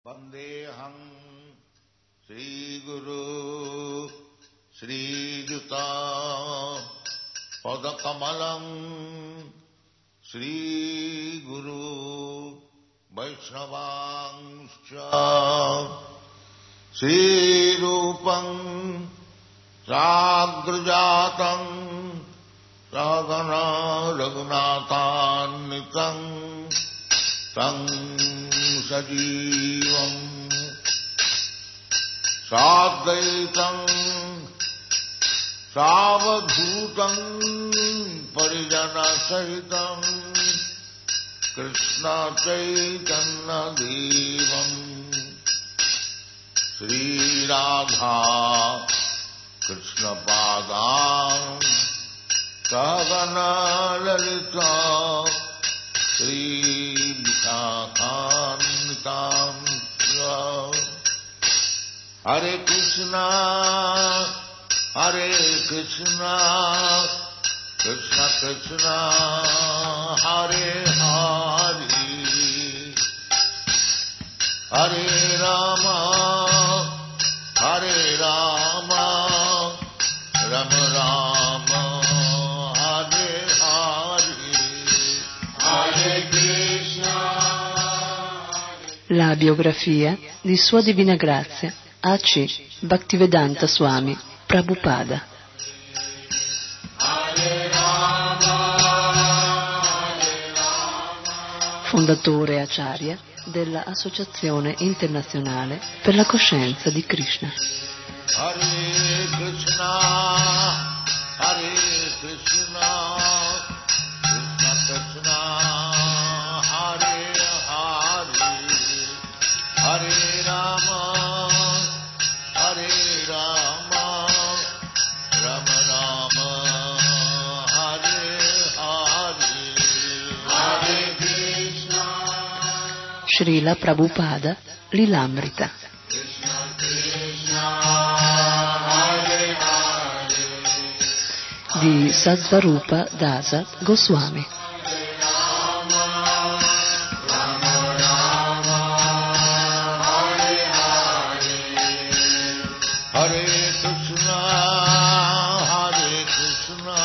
Vandeham Sri Guru Sri Juta Padakamalam Sri Guru Vaishnavangscha Sri Rupam Sagrajatam Sagana Raghunathannitam Tang Sajivam Sadhaitam Savadhutam Parijana Sahitam Krishna Chaitanya Devam Sri Radha Krishna Padam Sagana Lalita Sri Vishakhantam Hare Krishna Krishna Krishna Hare Hare Hare Rama Rama Rama Hare Hare Hare Krishna. La biografia di Sua Divina Grazia A.C. Bhaktivedanta Swami Prabhupada. Fondatore Acharya della Associazione Internazionale per la Coscienza di Krishna. Hare Krishna, Krishna Krishna, Hare Hare, Hare Rama, Rama Rama, Hare Hare, Hare Krishna. Srila Prabhupada Lilamrita. Di Sattvarupa Dasa Goswami. Hare Krishna, Krishna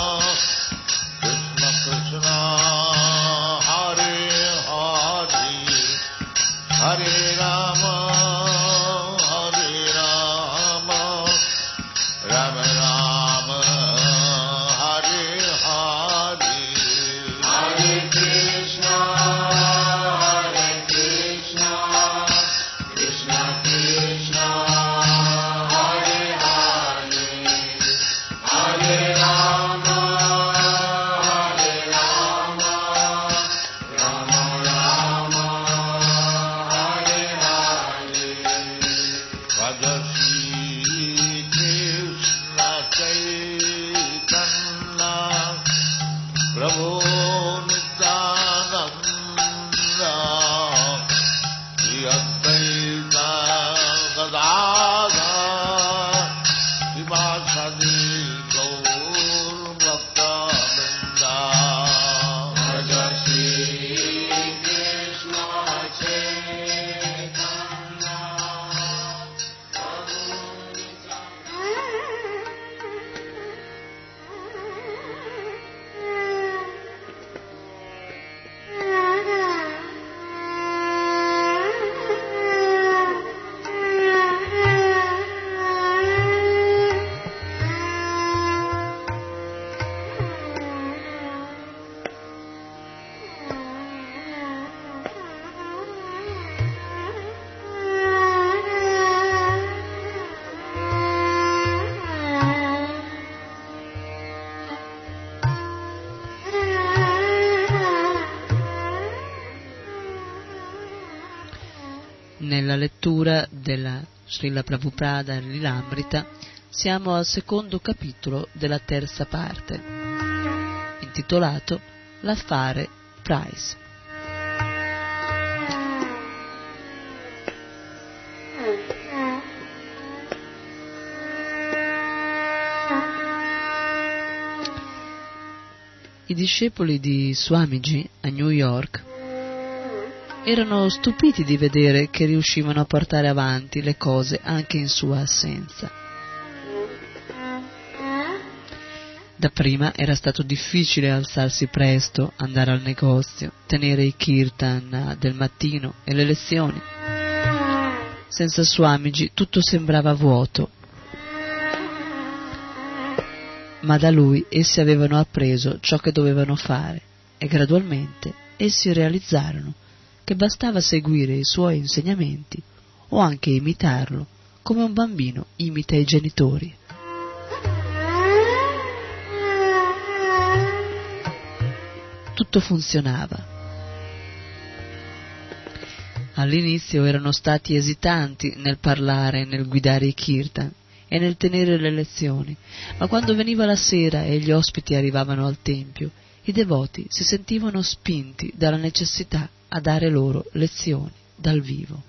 Krishna, Hare Hare, Hare Rama, Rama Rama, Hare Hare, Hare Krishna, Krishna Krishna, Hare Hare, Hare Rama, Rama Rama, Hare Hare. Bhagavati Krishna Chaitanya Prabhu Nityananda Shri Advaita Gadadhar Srivasadi Gaur Bhakta-vrinda. Bhagavati Krishna Chaitanya Nella lettura della Srila Prabhupada Lilamrita siamo al secondo capitolo della terza parte, intitolato L'affare Price. I discepoli di Swamiji a New York erano stupiti di vedere che riuscivano a portare avanti le cose anche in sua assenza. Dapprima era stato difficile alzarsi presto, andare al negozio, tenere i kirtan del mattino e le lezioni. Senza Swamiji tutto sembrava vuoto, ma da lui essi avevano appreso ciò che dovevano fare e gradualmente essi realizzarono che bastava seguire i suoi insegnamenti o anche imitarlo come un bambino imita i genitori. Tutto funzionava. All'inizio erano stati esitanti nel parlare, nel guidare i kirtan e nel tenere le lezioni, ma quando veniva la sera e gli ospiti arrivavano al tempio, i devoti si sentivano spinti dalla necessità a dare loro lezioni dal vivo.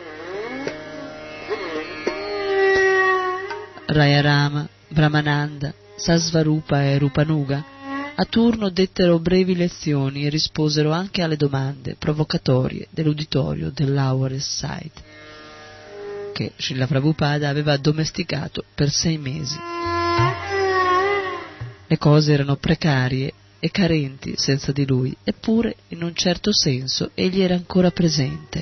Rayarama, Brahmananda, Sasvarupa e Rupanuga a turno dettero brevi lezioni e risposero anche alle domande provocatorie dell'uditorio dell'Hour Site, che Srila Prabhupada aveva addomesticato per 6 mesi. Le cose erano precarie e carenti senza di lui, eppure, in un certo senso, egli era ancora presente.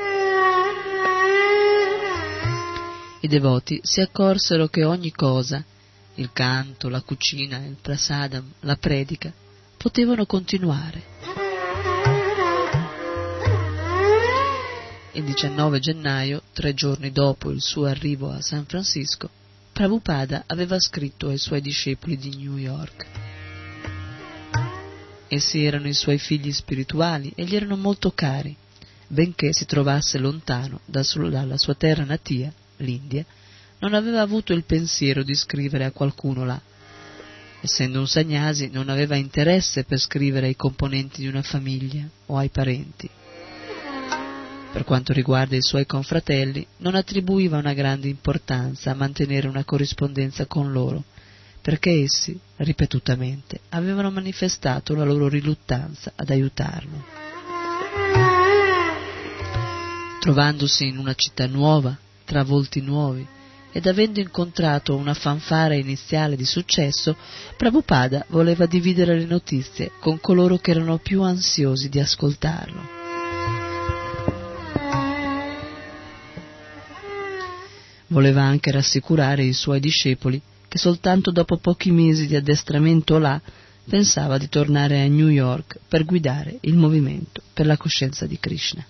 I devoti si accorsero che ogni cosa, il canto, la cucina, il prasadam, la predica, potevano continuare. Il 19 gennaio, 3 giorni dopo il suo arrivo a San Francisco, Prabhupada aveva scritto ai suoi discepoli di New York. Essi erano i suoi figli spirituali e gli erano molto cari, benché si trovasse lontano dalla sua terra natia, l'India. Non aveva avuto il pensiero di scrivere a qualcuno là. Essendo un sannyasi, non aveva interesse per scrivere ai componenti di una famiglia o ai parenti. Per quanto riguarda i suoi confratelli, non attribuiva una grande importanza a mantenere una corrispondenza con loro, perché essi, ripetutamente, avevano manifestato la loro riluttanza ad aiutarlo. Trovandosi in una città nuova, tra volti nuovi, ed avendo incontrato una fanfara iniziale di successo, Prabhupada voleva dividere le notizie con coloro che erano più ansiosi di ascoltarlo. Voleva anche rassicurare i suoi discepoli che soltanto dopo pochi mesi di addestramento là pensava di tornare a New York per guidare il movimento per la coscienza di Krishna.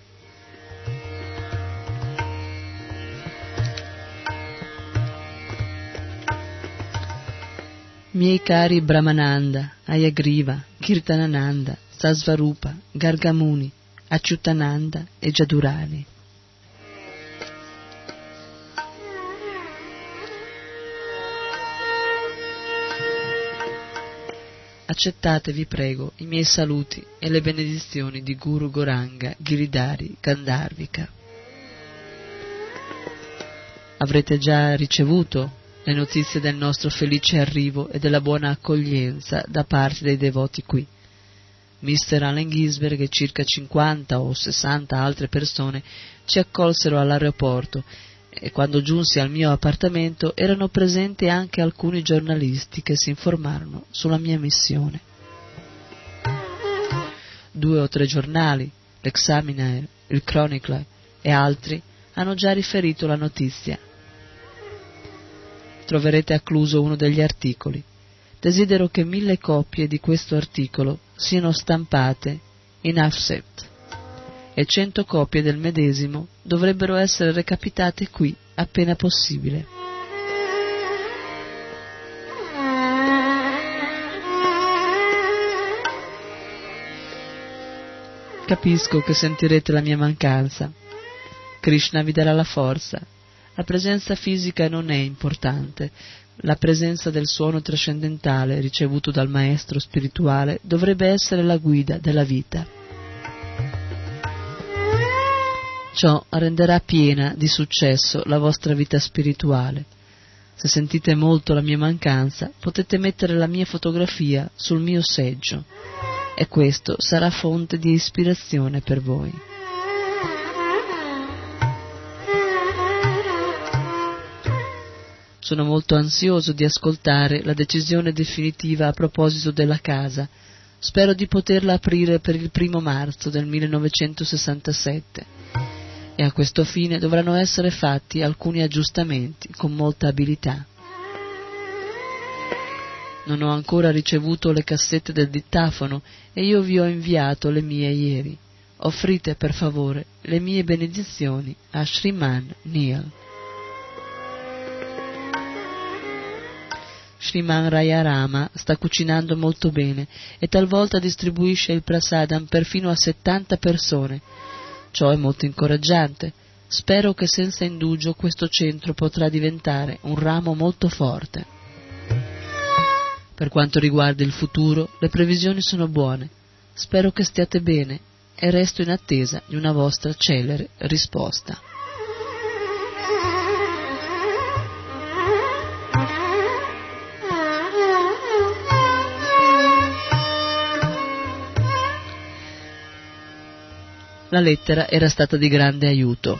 Miei cari Brahmananda, Ayagriva, Kirtanananda, Sasvarupa, Gargamuni, Achyutananda e Jadurani. Accettate, vi prego, i miei saluti e le benedizioni di Guru Goranga, Giridhari, Gandharvika. Avrete già ricevuto le notizie del nostro felice arrivo e della buona accoglienza da parte dei devoti qui. Mr. Allen Ginsberg e circa 50 o 60 altre persone ci accolsero all'aeroporto e quando giunsi al mio appartamento erano presenti anche alcuni giornalisti che si informarono sulla mia missione. 2 o 3 giornali, l'Examiner, il Chronicle e altri hanno già riferito la notizia. Troverete accluso uno degli articoli. Desidero che 1000 copie di questo articolo siano stampate in offset e 100 copie del medesimo dovrebbero essere recapitate qui appena possibile. Capisco che sentirete la mia mancanza. Krishna vi darà la forza. La presenza fisica non è importante. La presenza del suono trascendentale ricevuto dal maestro spirituale dovrebbe essere la guida della vita. Ciò renderà piena di successo la vostra vita spirituale. Se sentite molto la mia mancanza, potete mettere la mia fotografia sul mio seggio. e questo sarà fonte di ispirazione per voi. Sono molto ansioso di ascoltare la decisione definitiva a proposito della casa. Spero di poterla aprire per il 1° marzo del 1967 e a questo fine dovranno essere fatti alcuni aggiustamenti con molta abilità. Non ho ancora ricevuto le cassette del dittafono e io vi ho inviato le mie ieri. Offrite per favore le mie benedizioni a Sriman Neil. Sriman Rayarama sta cucinando molto bene e talvolta distribuisce il prasadam perfino a 70 persone. Ciò è molto incoraggiante. Spero che senza indugio questo centro potrà diventare un ramo molto forte. Per quanto riguarda il futuro, le previsioni sono buone. Spero che stiate bene e resto in attesa di una vostra celere risposta. La lettera era stata di grande aiuto.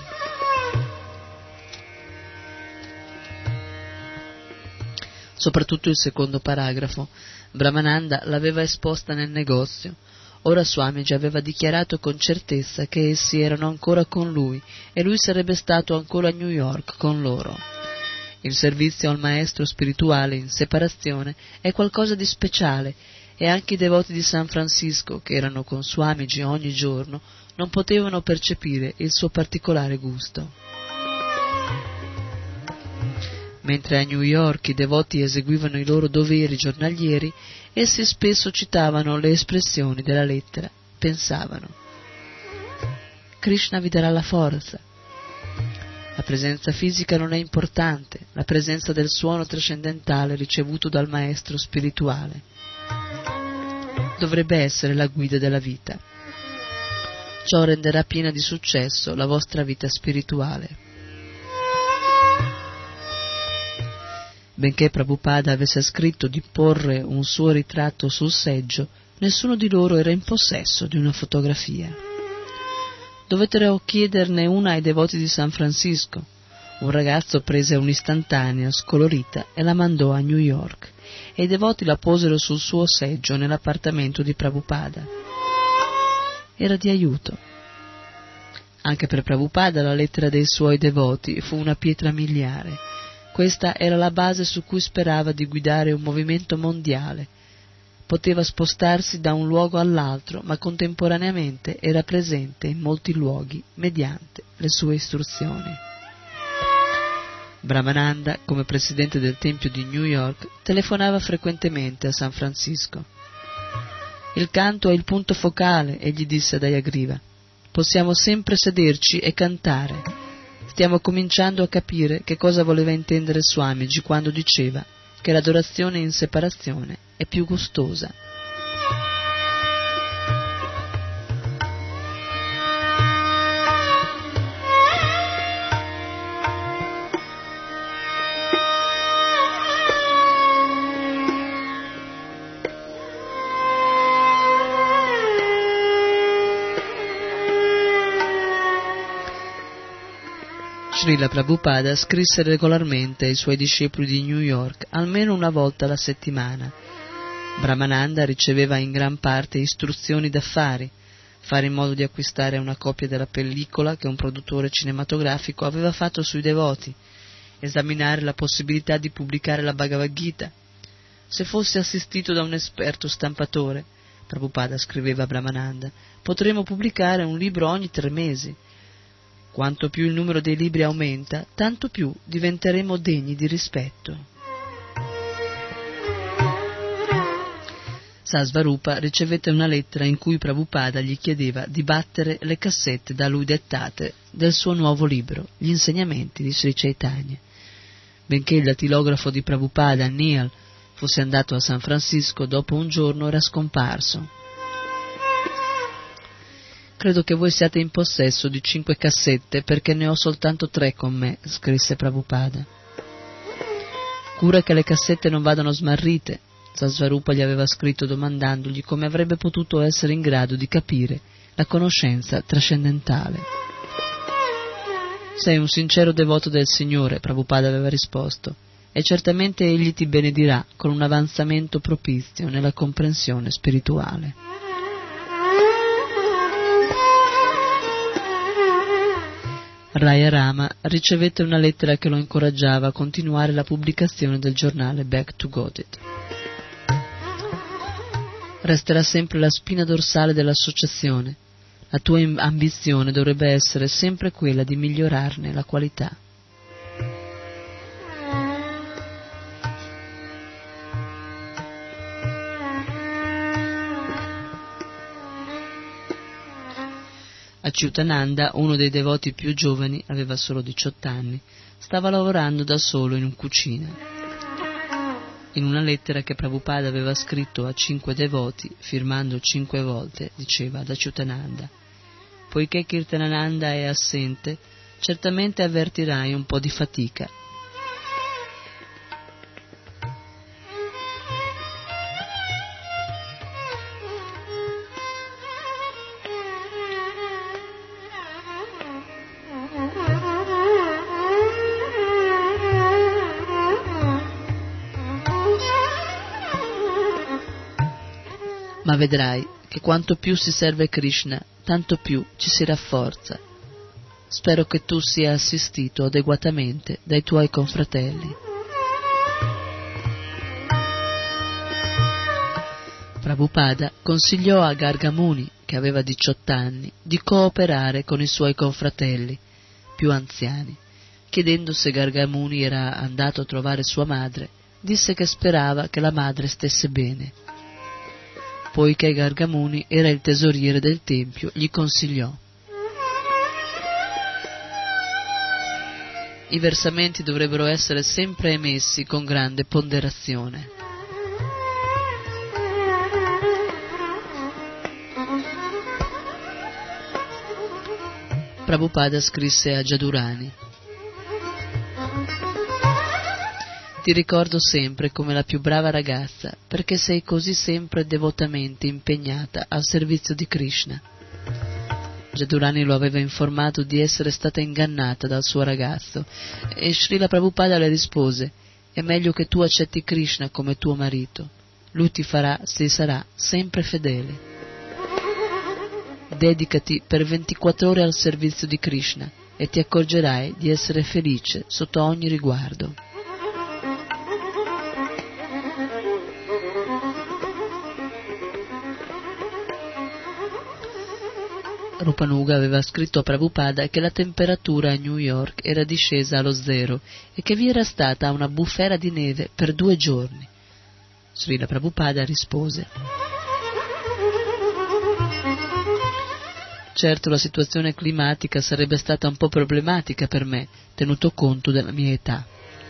Soprattutto il secondo paragrafo. Brahmananda l'aveva esposta nel negozio. Ora Swamiji aveva dichiarato con certezza che essi erano ancora con lui e lui sarebbe stato ancora a New York con loro. Il servizio al maestro spirituale in separazione è qualcosa di speciale e anche i devoti di San Francisco, che erano con Swamiji ogni giorno, non potevano percepire il suo particolare gusto. Mentre a New York i devoti eseguivano i loro doveri giornalieri, essi spesso citavano le espressioni della lettera, pensavano: Krishna vi darà la forza. La presenza fisica non è importante, la presenza del suono trascendentale ricevuto dal maestro spirituale dovrebbe essere la guida della vita. Ciò renderà piena di successo la vostra vita spirituale. Benché Prabhupada avesse scritto di porre un suo ritratto sul seggio, nessuno di loro era in possesso di una fotografia. Dovettero chiederne una ai devoti di San Francisco. Un ragazzo prese un'istantanea scolorita e la mandò a New York, e i devoti la posero sul suo seggio nell'appartamento di Prabhupada. Era di aiuto. Anche per Prabhupada la lettera dei suoi devoti fu una pietra miliare. Questa era la base su cui sperava di guidare un movimento mondiale. Poteva spostarsi da un luogo all'altro, ma contemporaneamente era presente in molti luoghi mediante le sue istruzioni. Brahmananda, come presidente del Tempio di New York, telefonava frequentemente a San Francisco. Il canto è il punto focale, egli disse ad Hayagriva. Possiamo sempre sederci e cantare. Stiamo cominciando a capire che cosa voleva intendere Swamiji quando diceva che l'adorazione in separazione è più gustosa. Srila Prabhupada scrisse regolarmente ai suoi discepoli di New York almeno una volta alla settimana. Brahmananda riceveva in gran parte istruzioni d'affari, fare in modo di acquistare una copia della pellicola che un produttore cinematografico aveva fatto sui devoti, esaminare la possibilità di pubblicare la Bhagavad Gita. Se fosse assistito da un esperto stampatore, Prabhupada scriveva a Brahmananda, potremmo pubblicare un libro ogni 3 mesi. Quanto più il numero dei libri aumenta, tanto più diventeremo degni di rispetto. Sasvarupa ricevette una lettera in cui Prabhupada gli chiedeva di battere le cassette da lui dettate del suo nuovo libro, Gli insegnamenti di Sri Chaitanya. Benché il datilografo di Prabhupada, Neil, fosse andato a San Francisco, dopo un giorno era scomparso. Credo che voi siate in possesso di 5 cassette perché ne ho soltanto 3 con me, scrisse Prabhupada. Cura che le cassette non vadano smarrite. Svarupa gli aveva scritto domandandogli come avrebbe potuto essere in grado di capire la conoscenza trascendentale. Sei un sincero devoto del Signore, Prabhupada aveva risposto, e certamente Egli ti benedirà con un avanzamento propizio nella comprensione spirituale. Raya Rama ricevette una lettera che lo incoraggiava a continuare la pubblicazione del giornale Back to Godhead. Resterà sempre la spina dorsale dell'associazione. La tua ambizione dovrebbe essere sempre quella di migliorarne la qualità. Achyutananda, uno dei devoti più giovani, aveva solo 18 anni, stava lavorando da solo in un cucina. In una lettera che Prabhupada aveva scritto a 5 devoti, firmando 5 volte, diceva ad Achyutananda: poiché Kirtanananda è assente, certamente avvertirai un po' di fatica. Ma vedrai che quanto più si serve Krishna, tanto più ci si rafforza. Spero che tu sia assistito adeguatamente dai tuoi confratelli. Prabhupada consigliò a Garga Muni, che aveva 18 anni, di cooperare con i suoi confratelli più anziani. Chiedendo se Garga Muni era andato a trovare sua madre, disse che sperava che la madre stesse bene. Poiché Garga Muni era il tesoriere del tempio, gli consigliò: i versamenti dovrebbero essere sempre emessi con grande ponderazione. Prabhupada scrisse a Jadurani: ti ricordo sempre come la più brava ragazza, perché sei così sempre devotamente impegnata al servizio di Krishna. Jadurani lo aveva informato di essere stata ingannata dal suo ragazzo, e Srila Prabhupada le rispose: è meglio che tu accetti Krishna come tuo marito, lui ti sarà sempre fedele. Dedicati per 24 ore al servizio di Krishna e ti accorgerai di essere felice sotto ogni riguardo. Rupanuga aveva scritto a Prabhupada che la temperatura a New York era discesa allo 0 e che vi era stata una bufera di neve per 2 giorni. Srila Prabhupada rispose: certo, la situazione climatica sarebbe stata un po' problematica per me, tenuto conto della mia età.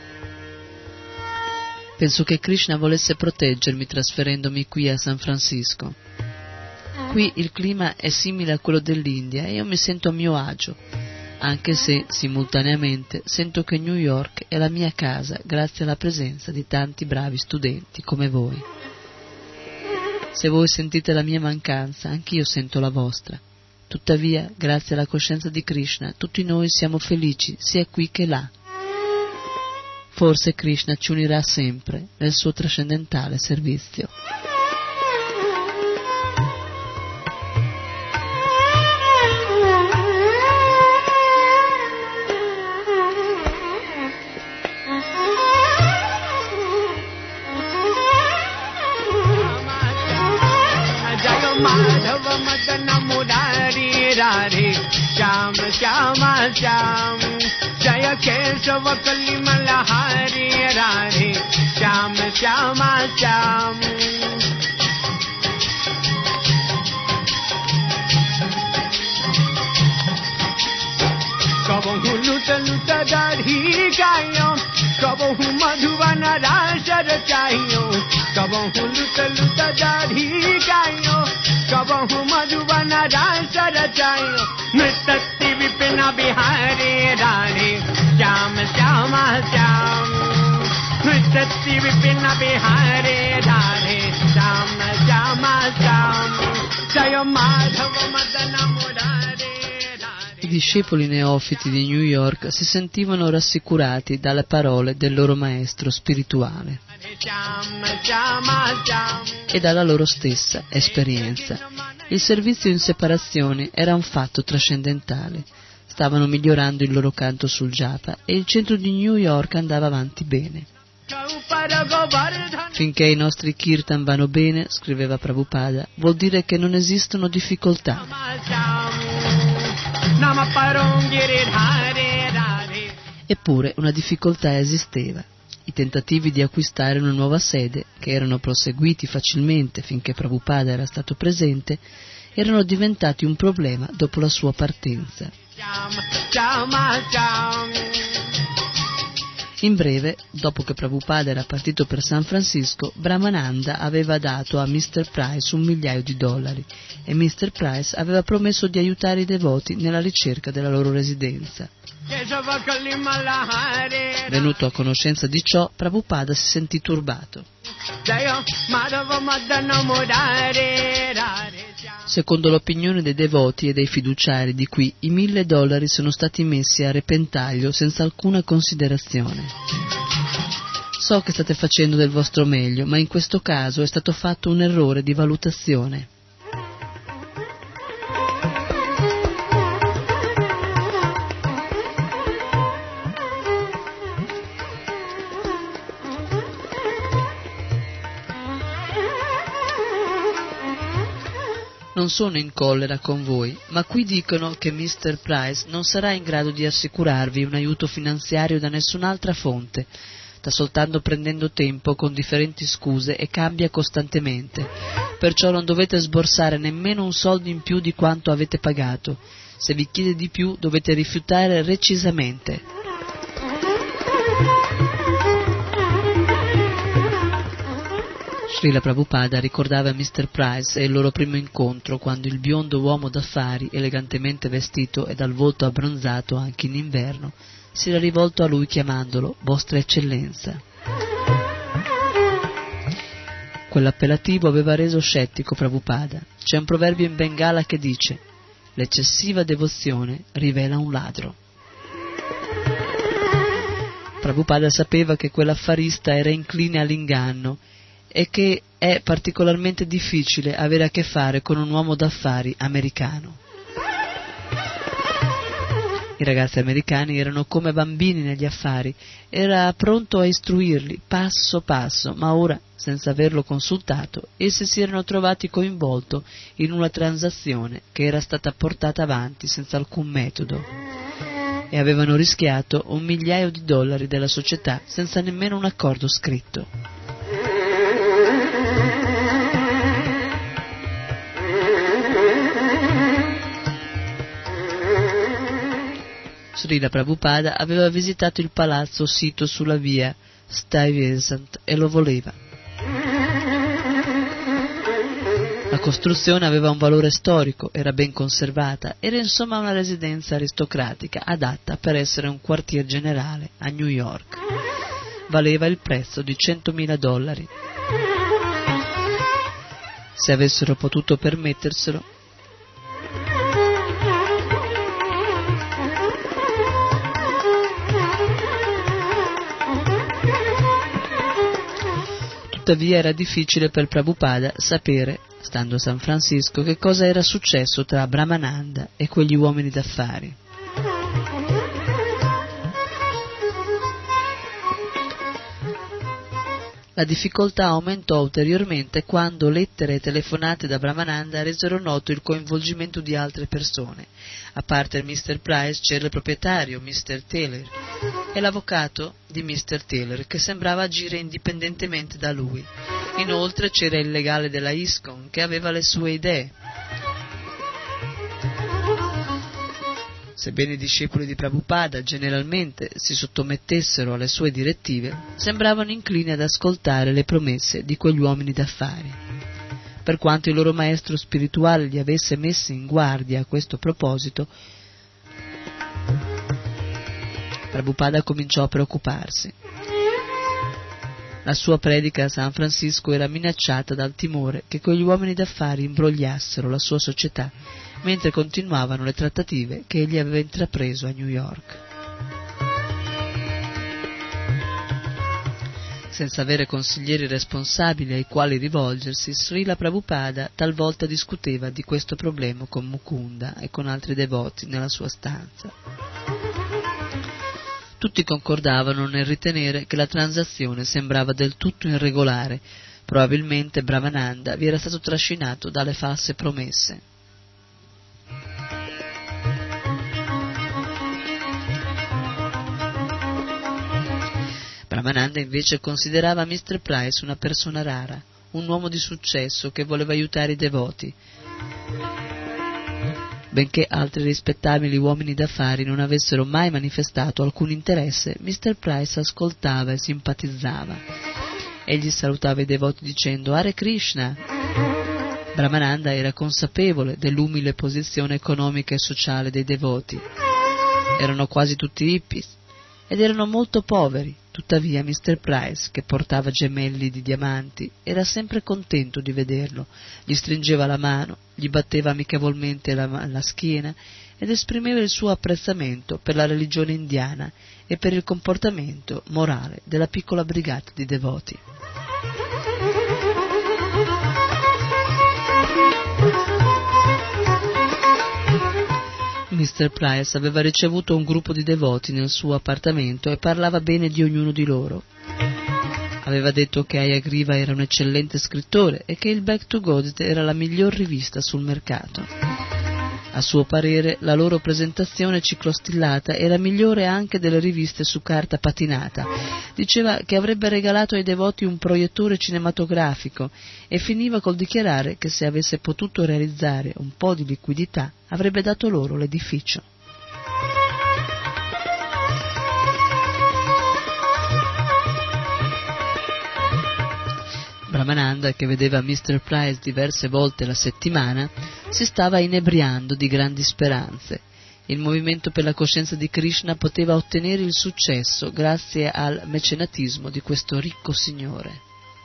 Penso che Krishna volesse proteggermi trasferendomi qui a San Francisco. Qui il clima è simile a quello dell'India e io mi sento a mio agio, anche se, simultaneamente, sento che New York è la mia casa grazie alla presenza di tanti bravi studenti come voi. Se voi sentite la mia mancanza, anch'io sento la vostra. Tuttavia, grazie alla coscienza di Krishna, tutti noi siamo felici sia qui che là. Forse Krishna ci unirà sempre nel suo trascendentale servizio. Radhe Shyam Shyama Shyam Jaya Keshava Kalimala Hari Radhe Shyam Shyama Shyam Kabahu luta luta dadhi gayo Kabahu madhuvana rasa rachayo Kabahu luta luta dadhi gayo Kabahu madhuvana rasa rachayo Nritati vipina bihari radhe Shyam Shyama Shyam Satti Vipina Bihare Radhe Shama Shama Shama Jaya Madhava Madana Murare. I discepoli neofiti di New York si sentivano rassicurati dalle parole del loro maestro spirituale e dalla loro stessa esperienza. Il servizio in separazione era un fatto trascendentale. Stavano migliorando il loro canto sul japa e il centro di New York andava avanti bene. Finché i nostri kirtan vanno bene, scriveva Prabhupada, vuol dire che non esistono difficoltà. Eppure una difficoltà esisteva. I tentativi di acquistare una nuova sede, che erano proseguiti facilmente finché Prabhupada era stato presente, erano diventati un problema dopo la sua partenza. In breve, dopo che Prabhupada era partito per San Francisco, Brahmananda aveva dato a Mr. Price $1.000.000 e Mr. Price aveva promesso di aiutare i devoti nella ricerca della loro residenza. Venuto a conoscenza di ciò, Prabhupada si sentì turbato. Secondo l'opinione dei devoti e dei fiduciari di qui, i $1.000 sono stati messi a repentaglio senza alcuna considerazione. So che state facendo del vostro meglio, ma in questo caso è stato fatto un errore di valutazione. Non sono in collera con voi, ma qui dicono che Mr. Price non sarà in grado di assicurarvi un aiuto finanziario da nessun'altra fonte. Sta soltanto prendendo tempo con differenti scuse e cambia costantemente. Perciò non dovete sborsare nemmeno un soldo in più di quanto avete pagato. Se vi chiede di più, dovete rifiutare recisamente. Srila Prabhupada ricordava a Mr. Price il loro primo incontro quando il biondo uomo d'affari, elegantemente vestito e dal volto abbronzato anche in inverno, si era rivolto a lui chiamandolo Vostra Eccellenza. Quell'appellativo aveva reso scettico Prabhupada. C'è un proverbio in Bengala che dice: l'eccessiva devozione rivela un ladro. Prabhupada sapeva che quell'affarista era incline all'inganno e che è particolarmente difficile avere a che fare con un uomo d'affari americano. I ragazzi americani erano come bambini negli affari, era pronto a istruirli passo passo, ma ora, senza averlo consultato, essi si erano trovati coinvolti in una transazione che era stata portata avanti senza alcun metodo e avevano rischiato $1.000.000 della società senza nemmeno un accordo scritto. Srila Prabhupada aveva visitato il palazzo sito sulla via Stuyvesant e lo voleva. La costruzione aveva un valore storico, era ben conservata, era insomma una residenza aristocratica adatta per essere un quartier generale a New York. Valeva il prezzo di $100.000. Se avessero potuto permetterselo, tuttavia era difficile per Prabhupada sapere, stando a San Francisco, che cosa era successo tra Brahmananda e quegli uomini d'affari. La difficoltà aumentò ulteriormente quando lettere e telefonate da Brahmananda resero noto il coinvolgimento di altre persone. A parte il Mr. Price c'era il proprietario, Mr. Taylor, e l'avvocato di Mr. Taylor, che sembrava agire indipendentemente da lui. Inoltre c'era il legale della ISKCON, che aveva le sue idee. Sebbene i discepoli di Prabhupada generalmente si sottomettessero alle sue direttive, sembravano inclini ad ascoltare le promesse di quegli uomini d'affari. Per quanto il loro maestro spirituale li avesse messi in guardia a questo proposito, Prabhupada cominciò a preoccuparsi. La sua predica a San Francisco era minacciata dal timore che quegli uomini d'affari imbrogliassero la sua società mentre continuavano le trattative che egli aveva intrapreso a New York. Senza avere consiglieri responsabili ai quali rivolgersi, Srila Prabhupada talvolta discuteva di questo problema con Mukunda e con altri devoti nella sua stanza. Tutti concordavano nel ritenere che la transazione sembrava del tutto irregolare. Probabilmente Brahmananda vi era stato trascinato dalle false promesse. Brahmananda invece considerava Mr. Price una persona rara, un uomo di successo che voleva aiutare i devoti. Benché altri rispettabili uomini d'affari non avessero mai manifestato alcun interesse, Mr. Price ascoltava e simpatizzava. Egli salutava i devoti dicendo Hare Krishna. Brahmananda era consapevole dell'umile posizione economica e sociale dei devoti. Erano quasi tutti hippies ed erano molto poveri. Tuttavia Mr. Price, che portava gemelli di diamanti, era sempre contento di vederlo, gli stringeva la mano, gli batteva amichevolmente la schiena ed esprimeva il suo apprezzamento per la religione indiana e per il comportamento morale della piccola brigata di devoti. Mr. Price aveva ricevuto un gruppo di devoti nel suo appartamento e parlava bene di ognuno di loro. Aveva detto che Hayagriva era un eccellente scrittore e che il Back to Godhead era la miglior rivista sul mercato. A suo parere, la loro presentazione ciclostillata era migliore anche delle riviste su carta patinata. Diceva che avrebbe regalato ai devoti un proiettore cinematografico e finiva col dichiarare che se avesse potuto realizzare un po' di liquidità avrebbe dato loro l'edificio. Brahmananda, che vedeva Mr. Price diverse volte la settimana, si stava inebriando di grandi speranze. Il movimento per la coscienza di Krishna poteva ottenere il successo grazie al mecenatismo di questo ricco signore.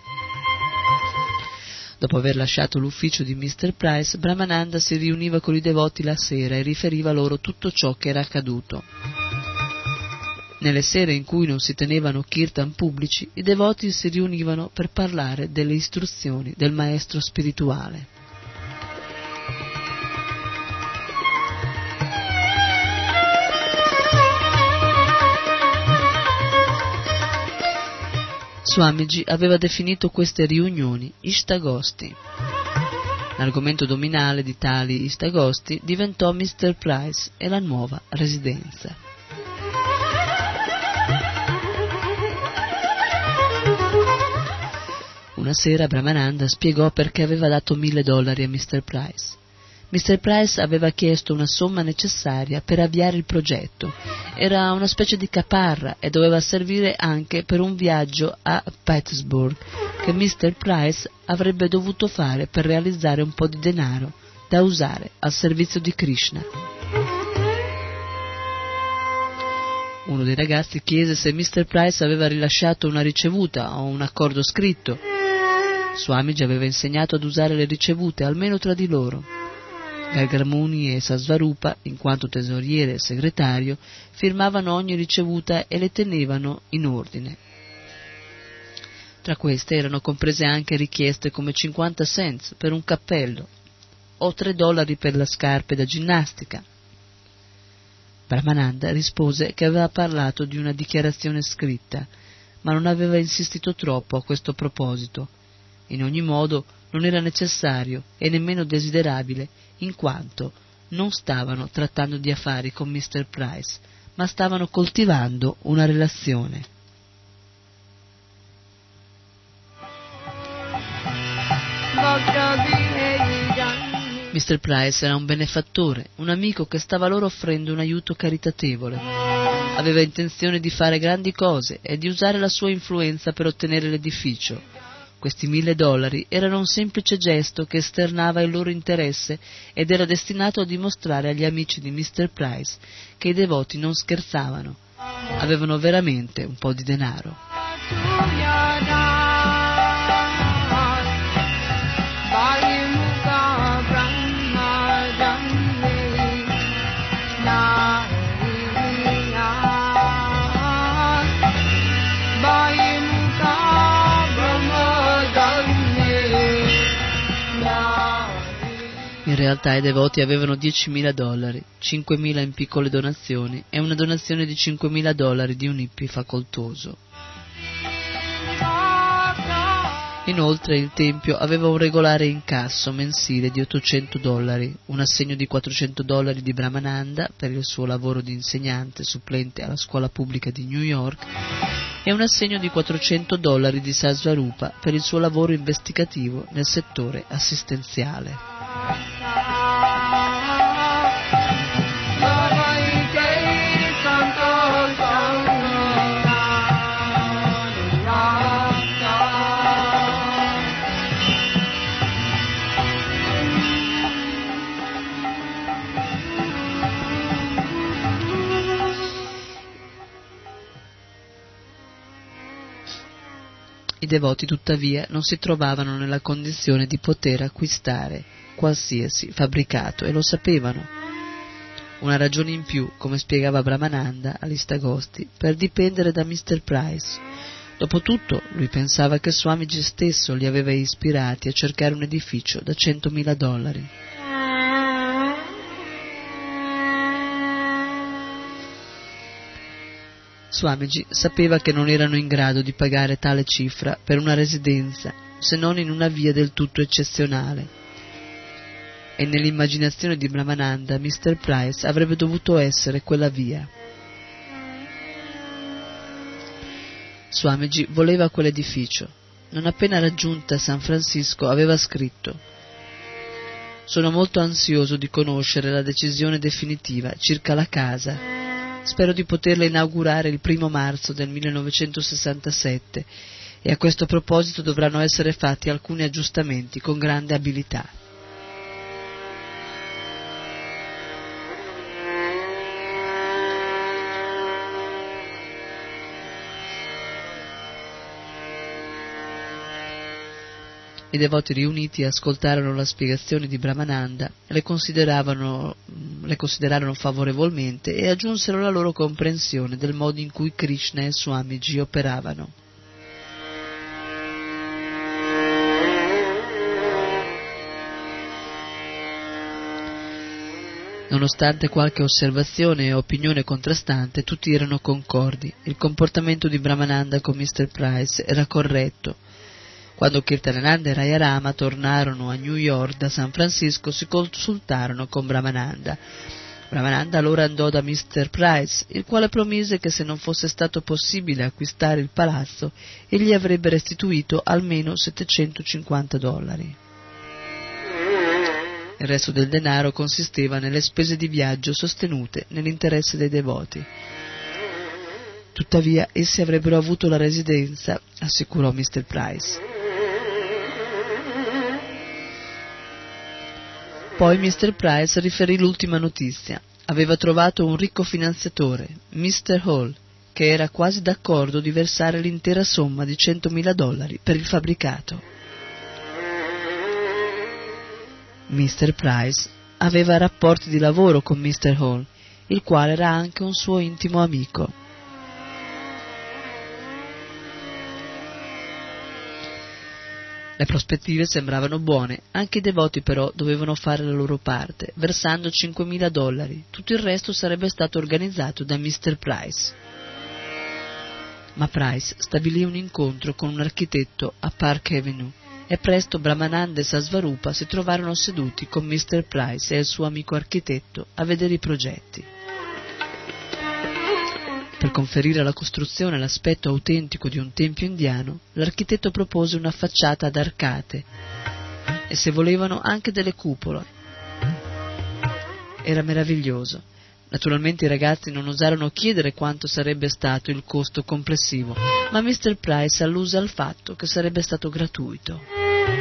Dopo aver lasciato l'ufficio di Mr. Price, Brahmananda si riuniva con i devoti la sera e riferiva loro tutto ciò che era accaduto. Nelle sere in cui non si tenevano kirtan pubblici, i devoti si riunivano per parlare delle istruzioni del maestro spirituale. Swamiji aveva definito queste riunioni Ishtagosti. L'argomento dominale di tali Ishtagosti diventò Mr. Price e la nuova residenza. Una sera Brahmananda spiegò perché aveva dato $1,000 a Mr. Price. Mr. Price aveva chiesto una somma necessaria per avviare il progetto. Era una specie di caparra e doveva servire anche per un viaggio a Pittsburgh che Mr. Price avrebbe dovuto fare per realizzare un po' di denaro da usare al servizio di Krishna. Uno dei ragazzi chiese se Mr. Price aveva rilasciato una ricevuta o un accordo scritto. Swamiji aveva insegnato ad usare le ricevute almeno tra di loro. Gargamuni e Sasvarupa, in quanto tesoriere e segretario, firmavano ogni ricevuta e le tenevano in ordine. Tra queste erano comprese anche richieste come 50 cents per un cappello o $3 per le scarpe da ginnastica. Brahmananda rispose che aveva parlato di una dichiarazione scritta, ma non aveva insistito troppo a questo proposito. In ogni modo non era necessario e nemmeno desiderabile, in quanto non stavano trattando di affari con Mr. Price, ma stavano coltivando una relazione. Mr. Price era un benefattore, un amico che stava loro offrendo un aiuto caritatevole. Aveva intenzione di fare grandi cose e di usare la sua influenza per ottenere l'edificio. Questi $1,000 erano un semplice gesto che esternava il loro interesse ed era destinato a dimostrare agli amici di Mr. Price che i devoti non scherzavano. Avevano veramente un po' di denaro. realtà i devoti avevano $10.000, 5.000 in piccole donazioni e una donazione di $5.000 di un hippie facoltoso. Inoltre il tempio aveva un regolare incasso mensile di $800, un assegno di $400 di Brahmananda per il suo lavoro di insegnante supplente alla scuola pubblica di New York e un assegno di $400 di Sasvarupa per il suo lavoro investigativo nel settore assistenziale. I devoti, tuttavia, non si trovavano nella condizione di poter acquistare qualsiasi fabbricato e lo sapevano. Una ragione in più, come spiegava Brahmananda all'Istagosti, per dipendere da Mr. Price. Dopotutto, lui pensava che Swamiji stesso li aveva ispirati a cercare un edificio da $100.000. Swamiji sapeva che non erano in grado di pagare tale cifra per una residenza, se non in una via del tutto eccezionale. E nell'immaginazione di Brahmananda, Mr. Price avrebbe dovuto essere quella via. Swamiji voleva quell'edificio. Non appena raggiunta San Francisco aveva scritto: «Sono molto ansioso di conoscere la decisione definitiva circa la casa. Spero di poterla inaugurare il 1 marzo del 1967 e a questo proposito dovranno essere fatti alcuni aggiustamenti con grande abilità». I devoti riuniti ascoltarono la spiegazione di Brahmananda, le considerarono favorevolmente e aggiunsero la loro comprensione del modo in cui Krishna e Swamiji operavano. Nonostante qualche osservazione e opinione contrastante, tutti erano concordi. Il comportamento di Brahmananda con Mr. Price era corretto. Quando Kirtanananda e Rayarama tornarono a New York da San Francisco, si consultarono con Brahmananda. Brahmananda allora andò da Mr. Price, il quale promise che se non fosse stato possibile acquistare il palazzo, egli avrebbe restituito almeno $750. Il resto del denaro consisteva nelle spese di viaggio sostenute nell'interesse dei devoti. Tuttavia, essi avrebbero avuto la residenza, assicurò Mr. Price. Poi Mr. Price riferì l'ultima notizia. Aveva trovato un ricco finanziatore, Mr. Hall, che era quasi d'accordo di versare l'intera somma di $100.000 per il fabbricato. Mr. Price aveva rapporti di lavoro con Mr. Hall, il quale era anche un suo intimo amico. Le prospettive sembravano buone, anche i devoti però dovevano fare la loro parte, versando $5.000. Tutto il resto sarebbe stato organizzato da Mr. Price. Ma Price stabilì un incontro con un architetto a Park Avenue e presto Brahmananda e Sasvarupa si trovarono seduti con Mr. Price e il suo amico architetto a vedere i progetti. Per conferire alla costruzione l'aspetto autentico di un tempio indiano, l'architetto propose una facciata ad arcate e, se volevano, anche delle cupole. Era meraviglioso. Naturalmente i ragazzi non osarono chiedere quanto sarebbe stato il costo complessivo, ma Mr. Price alluse al fatto che sarebbe stato gratuito.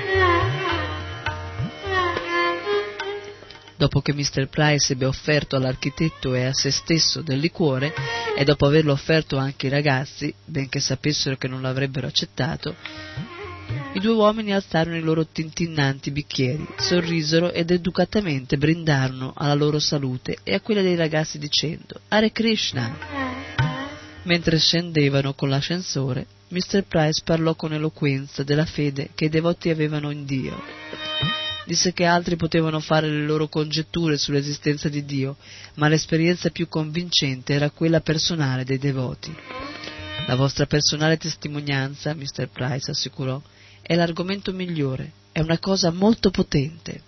Dopo che Mr. Price ebbe offerto all'architetto e a se stesso del liquore, e dopo averlo offerto anche ai ragazzi, benché sapessero che non l'avrebbero accettato, i due uomini alzarono i loro tintinnanti bicchieri, sorrisero ed educatamente brindarono alla loro salute e a quella dei ragazzi dicendo «Hare Krishna». Mentre scendevano con l'ascensore, Mr. Price parlò con eloquenza della fede che i devoti avevano in Dio. Disse che altri potevano fare le loro congetture sull'esistenza di Dio, ma l'esperienza più convincente era quella personale dei devoti. La vostra personale testimonianza, Mr. Price assicurò, è l'argomento migliore, è una cosa molto potente.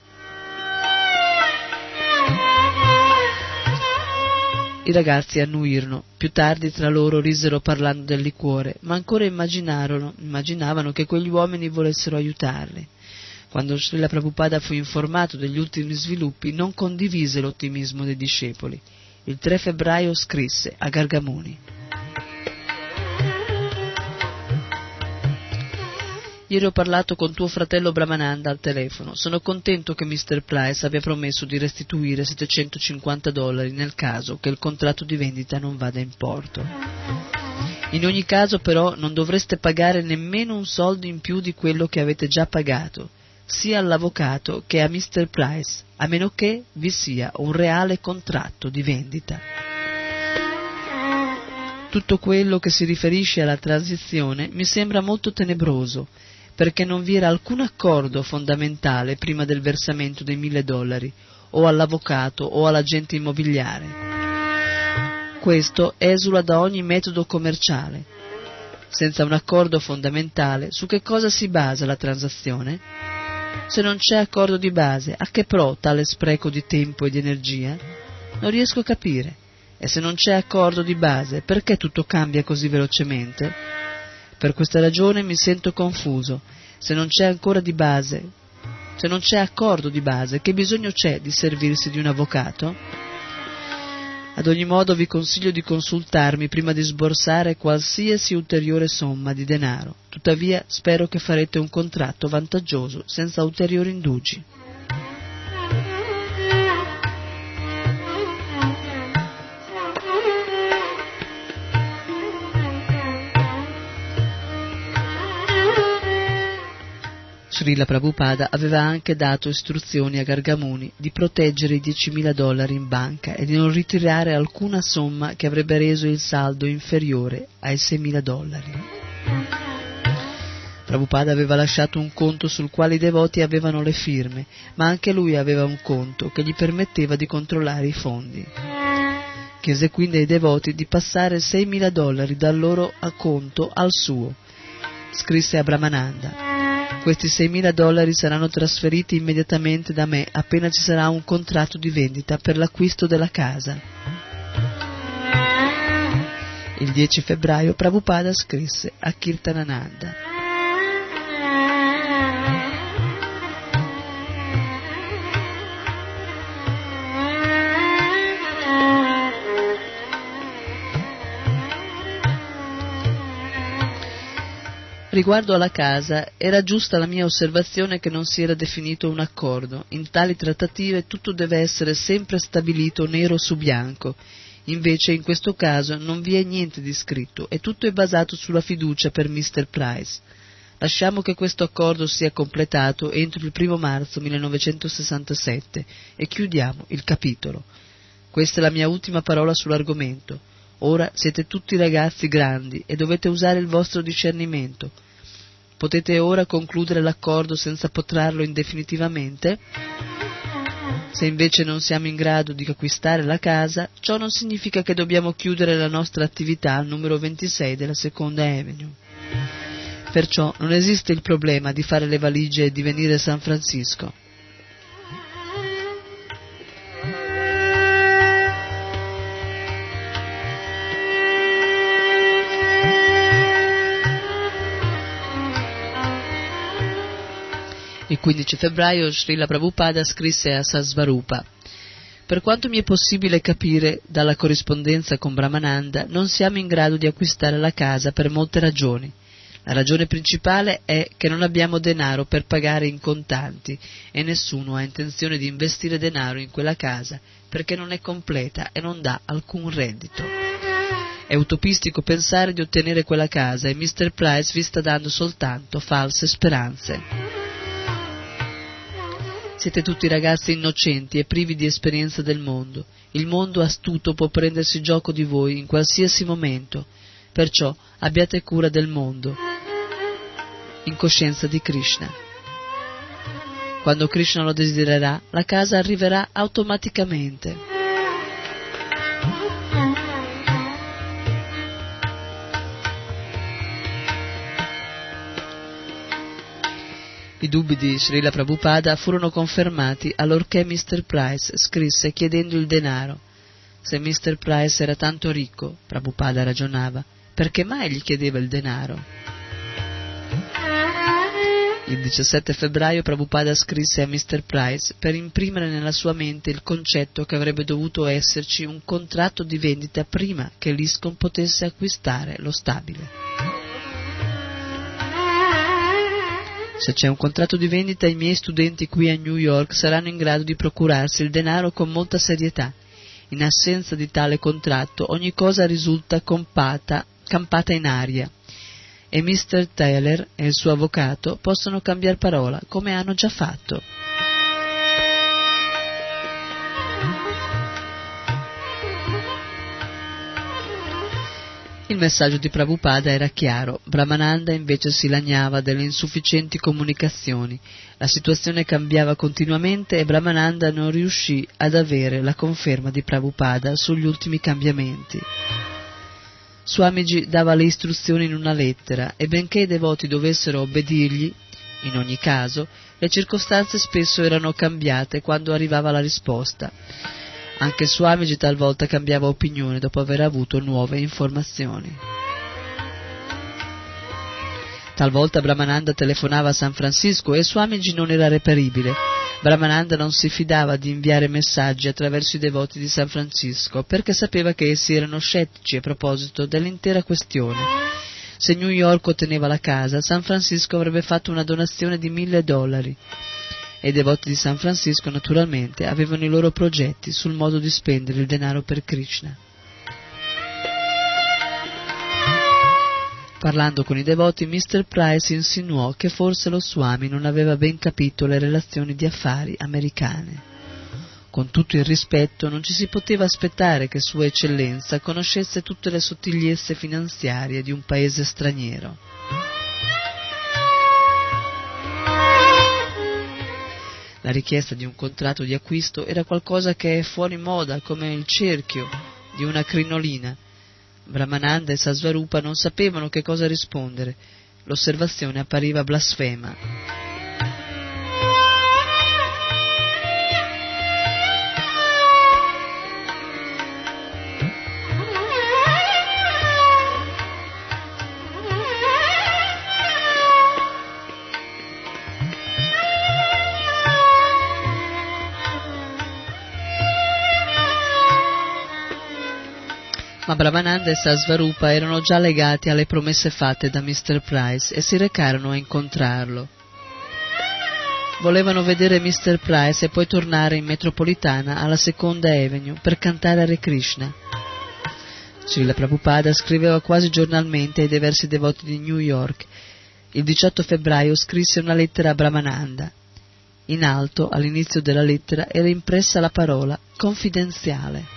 I ragazzi annuirono, più tardi tra loro risero parlando del liquore, ma ancora immaginavano che quegli uomini volessero aiutarli. Quando Srila Prabhupada fu informato degli ultimi sviluppi, non condivise l'ottimismo dei discepoli. Il 3 febbraio scrisse a Gargamuni: Ieri ho parlato con tuo fratello Brahmananda al telefono. Sono contento che Mr. Price abbia promesso di restituire $750 nel caso che il contratto di vendita non vada in porto. In ogni caso, però, non dovreste pagare nemmeno un soldo in più di quello che avete già pagato, sia all'avvocato che a Mr. Price, a meno che vi sia un reale contratto di vendita. Tutto quello che si riferisce alla transizione mi sembra molto tenebroso, perché non vi era alcun accordo fondamentale prima del versamento dei $1.000, o all'avvocato o all'agente immobiliare. Questo esula da ogni metodo commerciale. Senza un accordo fondamentale, su che cosa si basa la transazione? Se non c'è accordo di base, a che pro tale spreco di tempo e di energia? Non riesco a capire. E se non c'è accordo di base, perché tutto cambia così velocemente? Per questa ragione mi sento confuso. Se non c'è accordo di base, che bisogno c'è di servirsi di un avvocato? Ad ogni modo vi consiglio di consultarmi prima di sborsare qualsiasi ulteriore somma di denaro. Tuttavia spero che farete un contratto vantaggioso senza ulteriori indugi. Srila Prabhupada aveva anche dato istruzioni a Gargamuni di proteggere i $10.000 in banca e di non ritirare alcuna somma che avrebbe reso il saldo inferiore ai $6.000. Prabhupada aveva lasciato un conto sul quale i devoti avevano le firme, ma anche lui aveva un conto che gli permetteva di controllare i fondi. Chiese quindi ai devoti di passare $6.000 dal loro conto al suo. Scrisse a Brahmananda: questi $6.000 saranno trasferiti immediatamente da me appena ci sarà un contratto di vendita per l'acquisto della casa. Il 10 febbraio Prabhupada scrisse a Kirtanananda: riguardo alla casa, era giusta la mia osservazione che non si era definito un accordo. In tali trattative tutto deve essere sempre stabilito nero su bianco. Invece in questo caso non vi è niente di scritto e tutto è basato sulla fiducia per Mr. Price. Lasciamo che questo accordo sia completato entro il 1 marzo 1967 e chiudiamo il capitolo. Questa è la mia ultima parola sull'argomento. Ora siete tutti ragazzi grandi e dovete usare il vostro discernimento. Potete ora concludere l'accordo senza potrarlo indefinitivamente? Se invece non siamo in grado di acquistare la casa, ciò non significa che dobbiamo chiudere la nostra attività al numero 26 della Seconda Avenue. Perciò non esiste il problema di fare le valigie e di venire a San Francisco. Il 15 febbraio Srila Prabhupada scrisse a Sasvarupa: per quanto mi è possibile capire dalla corrispondenza con Brahmananda, non siamo in grado di acquistare la casa per molte ragioni. La ragione principale è che non abbiamo denaro per pagare in contanti e nessuno ha intenzione di investire denaro in quella casa perché non è completa e non dà alcun reddito. È utopistico pensare di ottenere quella casa e Mr. Price vi sta dando soltanto false speranze. Siete tutti ragazzi innocenti e privi di esperienza del mondo. Il mondo astuto può prendersi gioco di voi in qualsiasi momento. Perciò abbiate cura del mondo, in coscienza di Krishna. Quando Krishna lo desidererà, la casa arriverà automaticamente. I dubbi di Srila Prabhupada furono confermati allorché Mr. Price scrisse chiedendo il denaro. Se Mr. Price era tanto ricco, Prabhupada ragionava, perché mai gli chiedeva il denaro? Il 17 febbraio Prabhupada scrisse a Mr. Price per imprimere nella sua mente il concetto che avrebbe dovuto esserci un contratto di vendita prima che l'ISKCON potesse acquistare lo stabile. Se c'è un contratto di vendita, i miei studenti qui a New York saranno in grado di procurarsi il denaro con molta serietà. In assenza di tale contratto, ogni cosa risulta campata in aria. E Mr. Taylor e il suo avvocato possono cambiare parola, come hanno già fatto. Il messaggio di Prabhupada era chiaro, Brahmananda invece si lagnava delle insufficienti comunicazioni. La situazione cambiava continuamente e Brahmananda non riuscì ad avere la conferma di Prabhupada sugli ultimi cambiamenti. Swamiji dava le istruzioni in una lettera e benché i devoti dovessero obbedirgli, in ogni caso, le circostanze spesso erano cambiate quando arrivava la risposta. Anche Swamiji talvolta cambiava opinione dopo aver avuto nuove informazioni. Talvolta Brahmananda telefonava a San Francisco e Swamiji non era reperibile. Brahmananda non si fidava di inviare messaggi attraverso i devoti di San Francisco perché sapeva che essi erano scettici a proposito dell'intera questione. Se New York otteneva la casa, San Francisco avrebbe fatto una donazione di $1,000. E i devoti di San Francisco, naturalmente, avevano i loro progetti sul modo di spendere il denaro per Krishna. Parlando con i devoti, Mr. Price insinuò che forse lo Swami non aveva ben capito le relazioni di affari americane. Con tutto il rispetto, non ci si poteva aspettare che Sua Eccellenza conoscesse tutte le sottigliezze finanziarie di un paese straniero. La richiesta di un contratto di acquisto era qualcosa che è fuori moda, come il cerchio di una crinolina. Brahmananda e Sasvarupa non sapevano che cosa rispondere. L'osservazione appariva blasfema. Ma Brahmananda e Sasvarupa erano già legati alle promesse fatte da Mr. Price e si recarono a incontrarlo. Volevano vedere Mr. Price e poi tornare in metropolitana alla Seconda Avenue per cantare Hare Krishna. Srila Prabhupada scriveva quasi giornalmente ai diversi devoti di New York. Il 18 febbraio scrisse una lettera a Brahmananda. In alto, all'inizio della lettera, era impressa la parola confidenziale.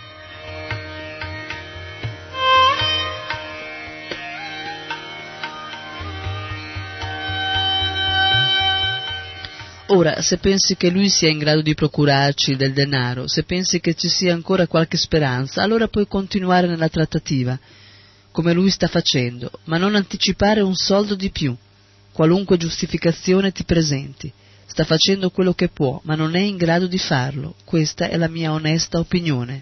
Ora, se pensi che lui sia in grado di procurarci del denaro, se pensi che ci sia ancora qualche speranza, allora puoi continuare nella trattativa, come lui sta facendo, ma non anticipare un soldo di più, qualunque giustificazione ti presenti. Sta facendo quello che può, ma non è in grado di farlo. Questa è la mia onesta opinione.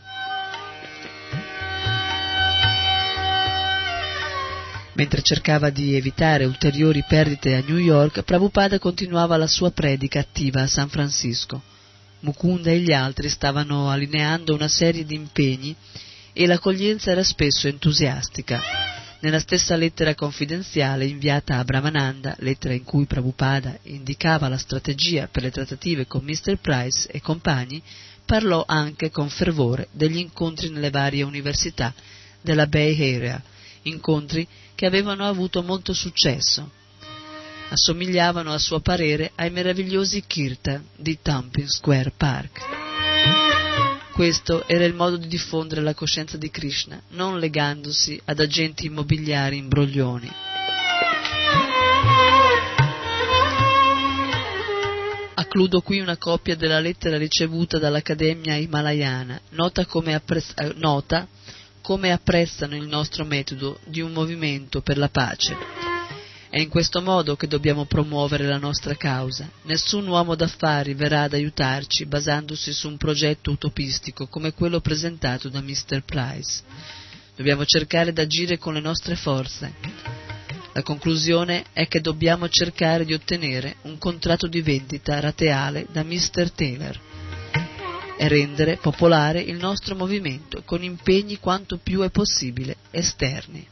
Mentre cercava di evitare ulteriori perdite a New York, Prabhupada continuava la sua predica attiva a San Francisco. Mukunda e gli altri stavano allineando una serie di impegni e l'accoglienza era spesso entusiastica. Nella stessa lettera confidenziale inviata a Brahmananda, lettera in cui Prabhupada indicava la strategia per le trattative con Mr. Price e compagni, parlò anche con fervore degli incontri nelle varie università della Bay Area, incontri che avevano avuto molto successo. Assomigliavano, a suo parere, ai meravigliosi kirtan di Tompkins Square Park. Questo era il modo di diffondere la coscienza di Krishna, non legandosi ad agenti immobiliari imbroglioni. A includo qui una copia della lettera ricevuta dall'Accademia Himalayana, nota come apprezzano il nostro metodo di un movimento per la pace. È in questo modo che dobbiamo promuovere la nostra causa. Nessun uomo d'affari verrà ad aiutarci basandosi su un progetto utopistico come quello presentato da Mr. Price. Dobbiamo cercare d'agire con le nostre forze. La conclusione è che dobbiamo cercare di ottenere un contratto di vendita rateale da Mr. Taylor e rendere popolare il nostro movimento con impegni quanto più è possibile esterni.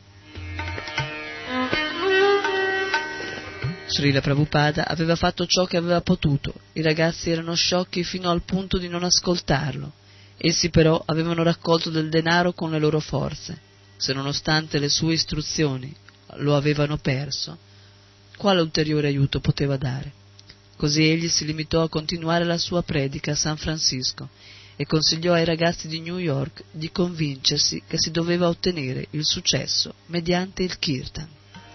Srila Prabhupada aveva fatto ciò che aveva potuto. I ragazzi erano sciocchi fino al punto di non ascoltarlo. Essi però avevano raccolto del denaro con le loro forze. Se nonostante le sue istruzioni lo avevano perso, quale ulteriore aiuto poteva dare? Così egli si limitò a continuare la sua predica a San Francisco e consigliò ai ragazzi di New York di convincersi che si doveva ottenere il successo mediante il kirtan.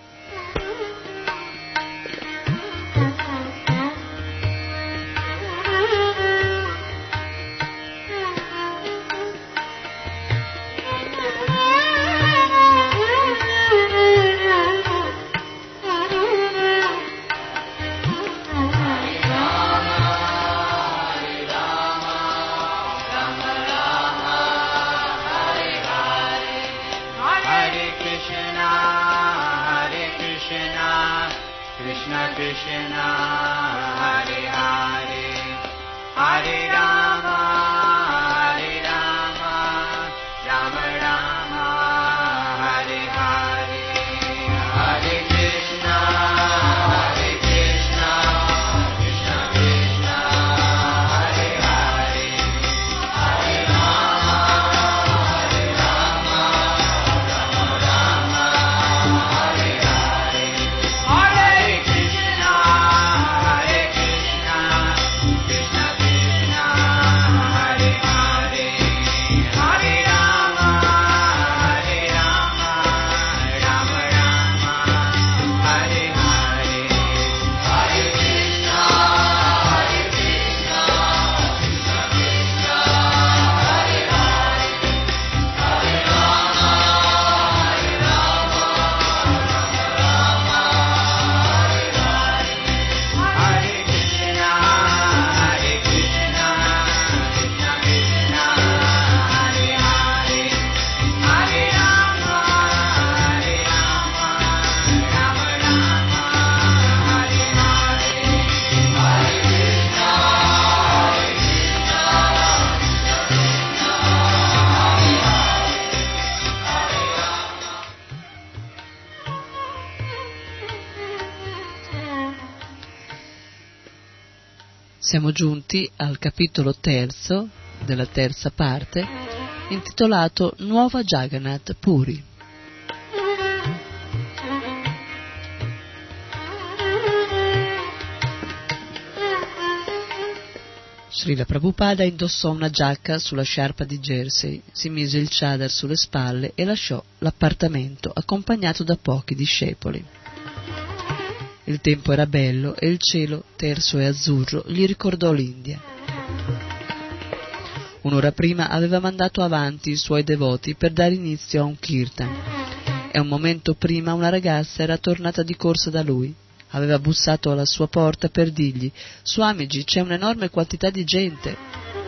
Siamo giunti al capitolo terzo della terza parte, intitolato Nuova Jagannath Puri. Srila Prabhupada indossò una giacca sulla sciarpa di jersey, si mise il chadar sulle spalle e lasciò l'appartamento accompagnato da pochi discepoli. Il tempo era bello e il cielo, terso e azzurro, gli ricordò l'India. Un'ora prima aveva mandato avanti i suoi devoti per dare inizio a un kirtan, e un momento prima una ragazza era tornata di corsa da lui. Aveva bussato alla sua porta per dirgli: «Swamiji, c'è un'enorme quantità di gente».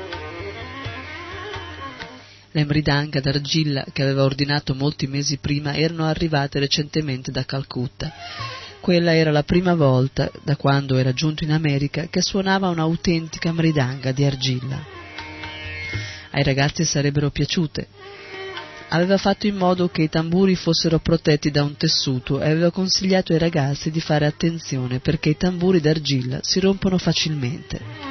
Le mridanga d'argilla che aveva ordinato molti mesi prima erano arrivate recentemente da Calcutta. Quella era la prima volta, da quando era giunto in America, che suonava un'autentica mridanga di argilla. Ai ragazzi sarebbero piaciute. Aveva fatto in modo che i tamburi fossero protetti da un tessuto e aveva consigliato ai ragazzi di fare attenzione perché i tamburi d'argilla si rompono facilmente.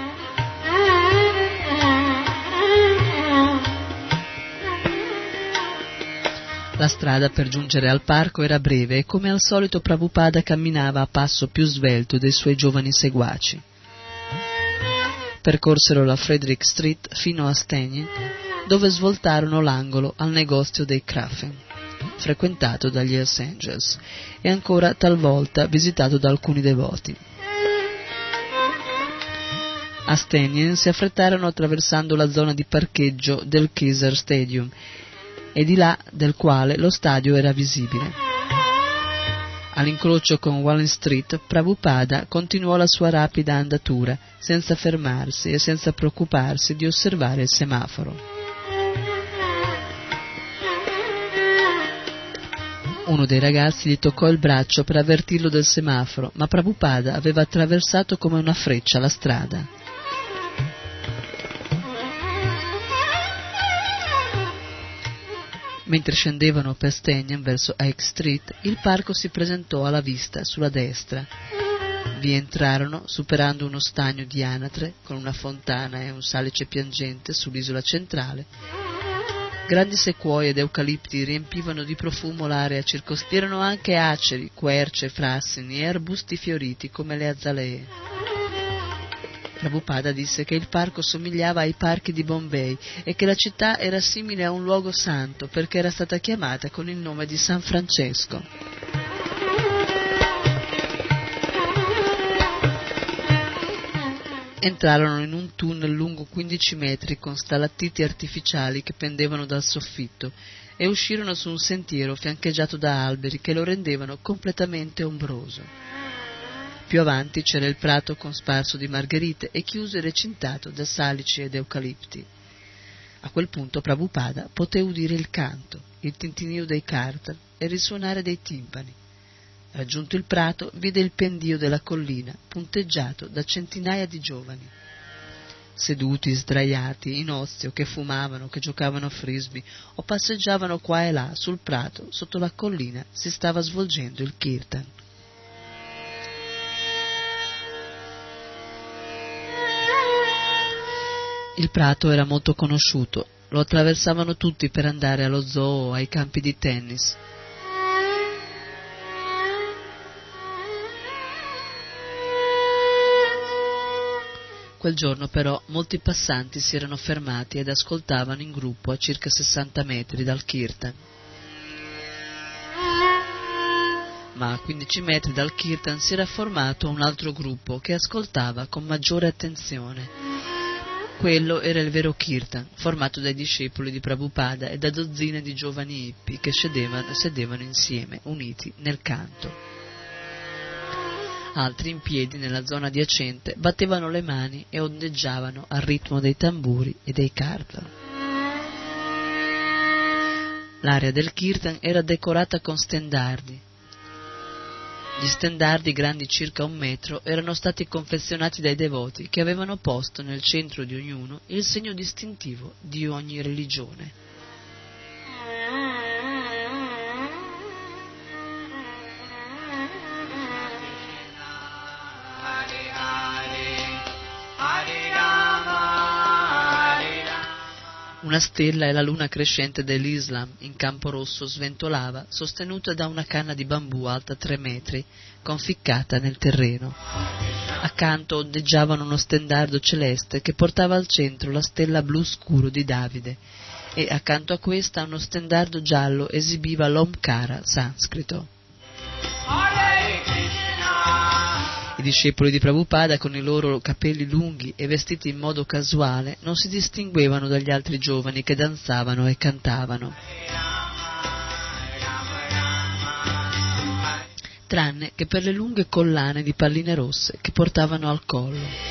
La strada per giungere al parco era breve e come al solito Prabhupada camminava a passo più svelto dei suoi giovani seguaci. Percorsero la Frederick Street fino a Steny, dove svoltarono l'angolo al negozio dei Craffen, frequentato dagli Hells Angels e ancora talvolta visitato da alcuni devoti. Astenien si affrettarono attraversando la zona di parcheggio del Kaiser Stadium, e di là del quale lo stadio era visibile. All'incrocio con Walling Street, Prabhupada continuò la sua rapida andatura, senza fermarsi e senza preoccuparsi di osservare il semaforo. Uno dei ragazzi gli toccò il braccio per avvertirlo del semaforo, ma Prabhupada aveva attraversato come una freccia la strada. Mentre scendevano per Stadium verso High Street, il parco si presentò alla vista sulla destra. Vi entrarono, superando uno stagno di anatre, con una fontana e un salice piangente sull'isola centrale. Grandi sequoie ed eucalipti riempivano di profumo l'area circostante. Erano anche aceri, querce, frassini e arbusti fioriti come le azalee. Prabhupada disse che il parco somigliava ai parchi di Bombay e che la città era simile a un luogo santo perché era stata chiamata con il nome di San Francesco. Entrarono in un tunnel lungo 15 metri con stalattiti artificiali che pendevano dal soffitto e uscirono su un sentiero fiancheggiato da alberi che lo rendevano completamente ombroso. Più avanti c'era il prato cosparso di margherite e chiuso e recintato da salici ed eucalipti. A quel punto Prabhupada poté udire il canto, il tintinnio dei kartan e il risuonare dei timpani. Raggiunto il prato, vide il pendio della collina, punteggiato da centinaia di giovani. Seduti, sdraiati, in ozio, che fumavano, che giocavano a frisbee o passeggiavano qua e là sul prato, sotto la collina si stava svolgendo il kirtan. Il prato era molto conosciuto, lo attraversavano tutti per andare allo zoo o ai campi di tennis. Quel giorno però molti passanti si erano fermati ed ascoltavano in gruppo a circa 60 metri dal kirtan. Ma a 15 metri dal kirtan si era formato un altro gruppo che ascoltava con maggiore attenzione. Quello era il vero kirtan, formato dai discepoli di Prabhupada e da dozzine di giovani hippie che sedevano insieme, uniti nel canto. Altri in piedi nella zona adiacente battevano le mani e ondeggiavano al ritmo dei tamburi e dei kartan. L'area del kirtan era decorata con stendardi. Gli stendardi, grandi circa 1 metro, erano stati confezionati dai devoti che avevano posto nel centro di ognuno il segno distintivo di ogni religione. Una stella e la luna crescente dell'Islam in campo rosso sventolava, sostenuta da una canna di bambù alta 3 metri, conficcata nel terreno. Accanto ondeggiavano uno stendardo celeste che portava al centro la stella blu scuro di Davide e accanto a questa uno stendardo giallo esibiva l'Omkara sanscrito. I discepoli di Prabhupada, con i loro capelli lunghi e vestiti in modo casuale, non si distinguevano dagli altri giovani che danzavano e cantavano, tranne che per le lunghe collane di palline rosse che portavano al collo.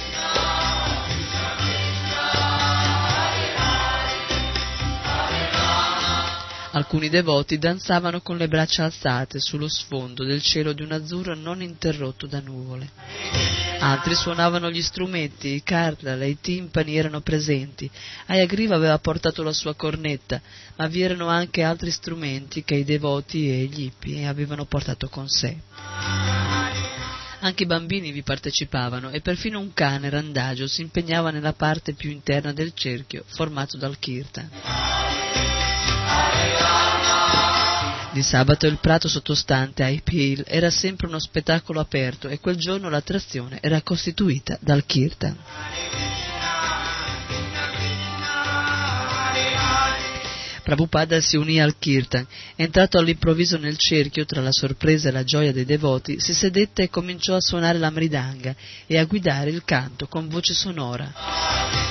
Alcuni devoti danzavano con le braccia alzate sullo sfondo del cielo di un azzurro non interrotto da nuvole. Altri suonavano gli strumenti, i kartal e i timpani erano presenti. Hayagriva aveva portato la sua cornetta, ma vi erano anche altri strumenti che i devoti e gli hippie avevano portato con sé. Anche i bambini vi partecipavano e perfino un cane randagio si impegnava nella parte più interna del cerchio formato dal kirtan. Di sabato il prato sottostante a Hill era sempre uno spettacolo aperto e quel giorno l'attrazione era costituita dal kirtan. Prabhupada si unì al kirtan. Entrato all'improvviso nel cerchio, tra la sorpresa e la gioia dei devoti, si sedette e cominciò a suonare la mridanga e a guidare il canto con voce sonora.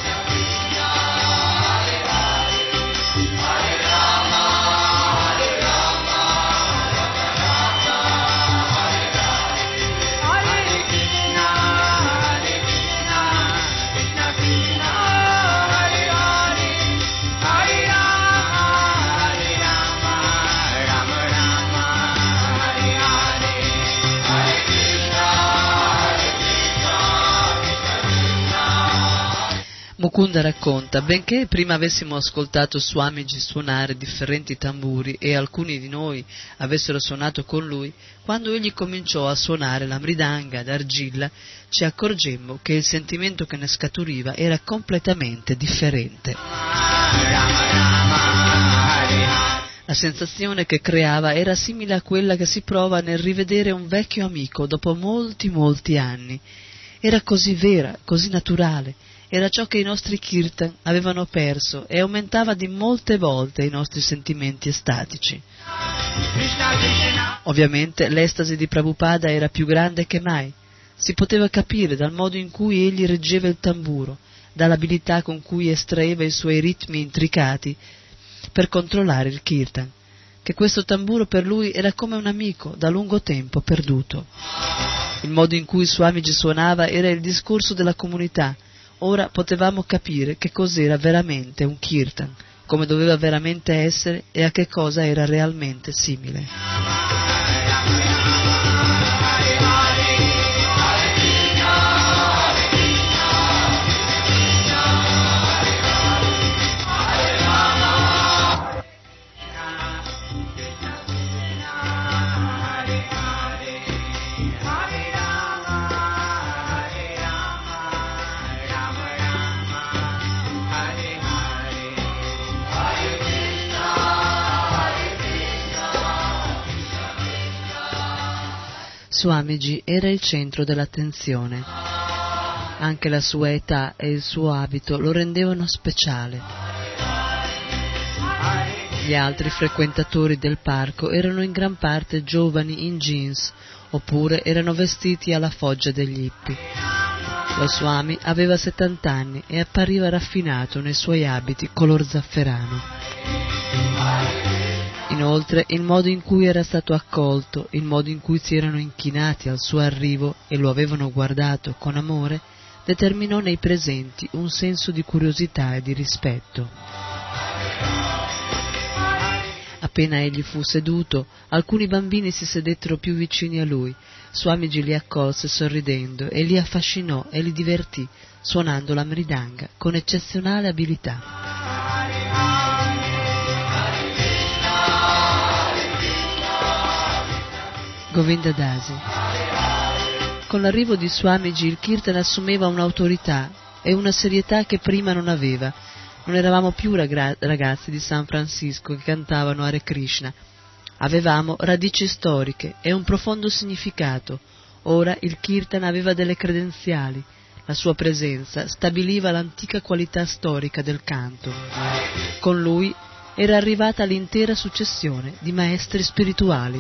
Mukunda racconta, benché prima avessimo ascoltato Swamiji suonare differenti tamburi e alcuni di noi avessero suonato con lui, quando egli cominciò a suonare la mridanga d'argilla ci accorgemmo che il sentimento che ne scaturiva era completamente differente. La sensazione che creava era simile a quella che si prova nel rivedere un vecchio amico dopo molti anni. Era così vera, così naturale. Era ciò che i nostri kirtan avevano perso e aumentava di molte volte i nostri sentimenti estatici. Ovviamente l'estasi di Prabhupada era più grande che mai. Si poteva capire dal modo in cui egli reggeva il tamburo, dall'abilità con cui estraeva i suoi ritmi intricati per controllare il kirtan, che questo tamburo per lui era come un amico da lungo tempo perduto. Il modo in cui Swamiji suonava era il discorso della comunità. Ora potevamo capire che cos'era veramente un kirtan, come doveva veramente essere e a che cosa era realmente simile. Swamiji era il centro dell'attenzione. Anche la sua età e il suo abito lo rendevano speciale. Gli altri frequentatori del parco erano in gran parte giovani in jeans, oppure erano vestiti alla foggia degli hippie. Lo Swami aveva 70 anni e appariva raffinato nei suoi abiti color zafferano. Inoltre, il modo in cui era stato accolto, il modo in cui si erano inchinati al suo arrivo e lo avevano guardato con amore, determinò nei presenti un senso di curiosità e di rispetto. Appena egli fu seduto, alcuni bambini si sedettero più vicini a lui. Swamiji li accolse sorridendo e li affascinò e li divertì, suonando la mridanga con eccezionale abilità. Govinda Dasi. Con l'arrivo di Swamiji il kirtan assumeva un'autorità e una serietà che prima non aveva. Non eravamo più ragazzi di San Francisco che cantavano Hare Krishna. Avevamo radici storiche e un profondo significato. Ora il kirtan aveva delle credenziali. La sua presenza stabiliva l'antica qualità storica del canto. Con lui era arrivata l'intera successione di maestri spirituali.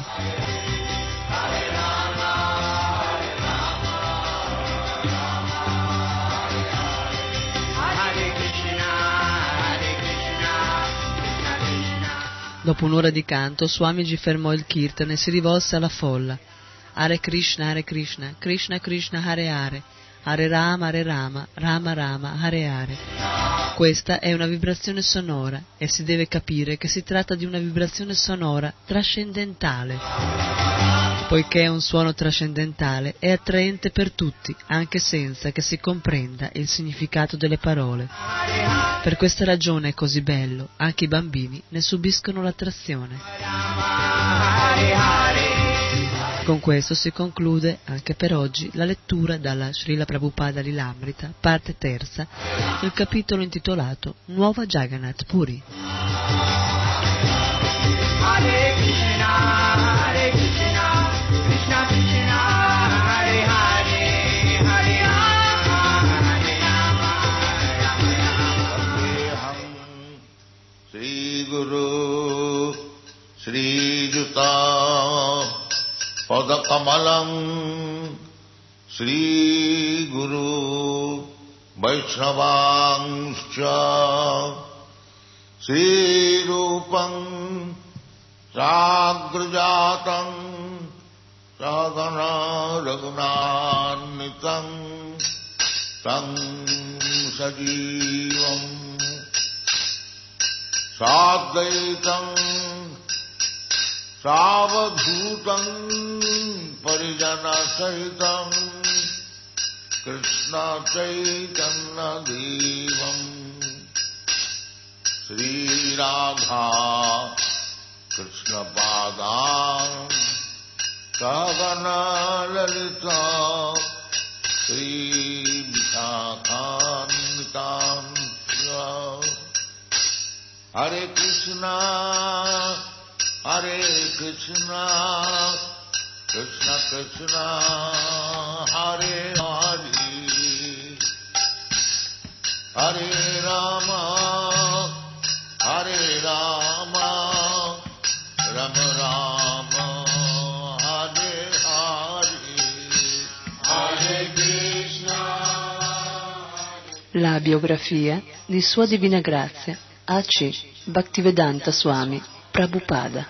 Dopo un'ora di canto, Swamiji fermò il kirtan e si rivolse alla folla. Hare Krishna, Krishna Krishna, Hare Hare, Hare Rama, Rama Rama, Hare Hare. Questa è una vibrazione sonora e si deve capire che si tratta di una vibrazione sonora trascendentale. Poiché è un suono trascendentale, è attraente per tutti, anche senza che si comprenda il significato delle parole. Per questa ragione è così bello, anche i bambini ne subiscono l'attrazione. Con questo si conclude, anche per oggi, la lettura dalla Srila Prabhupada Lilamrita, parte terza, del capitolo intitolato Nuova Jagannath Puri. Hare Krishna, Hare Krishna, Krishna Krishna, Hare Hare, Hare Rama, Hare Rama, Rama Rama. Shri Guru Padakamalam Sri Guru Vaishnavangscha Sri Rupam Sagrajatam Sagana Raghunanitam Tam Sajivam Sadvaitam Savadhutam Parijana Sahitam Krishna Chaitanya Devam Sri Radha Krishna Padam Sagana Lalita Sri Vishakhantam Hare Krishna Hare Krishna Krishna Krishna Hare Hare Hare Rama Hare Rama Rama Rama Hare Hare Hare Krishna. La biografia di Sua Divina Grazia A.C. Bhaktivedanta Swami Prabhupada.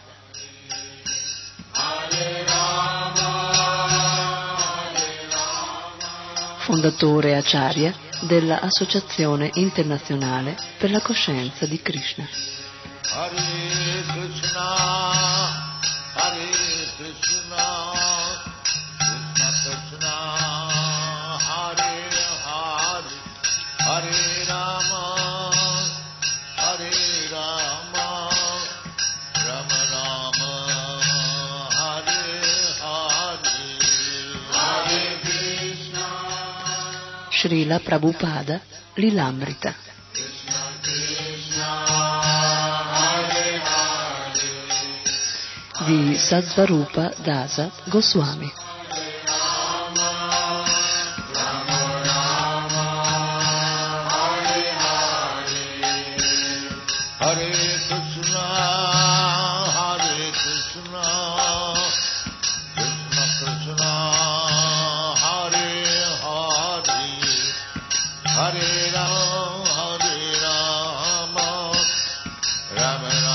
Fondatore Acharya della Associazione Internazionale per la Coscienza di Krishna. Hare Krishna, Hare Krishna, Krishna Krishna, Hare Hare, Hare Rama, Hare Rama, Rama Rama, Hare Hare, Hare Krishna. Srila Prabhupada Lilamrita. Di Sattvarupa Dasa Goswami. Hare Krishna, Hare Krishna, Krishna Krishna, Hare Hare, Hare Rama, Rama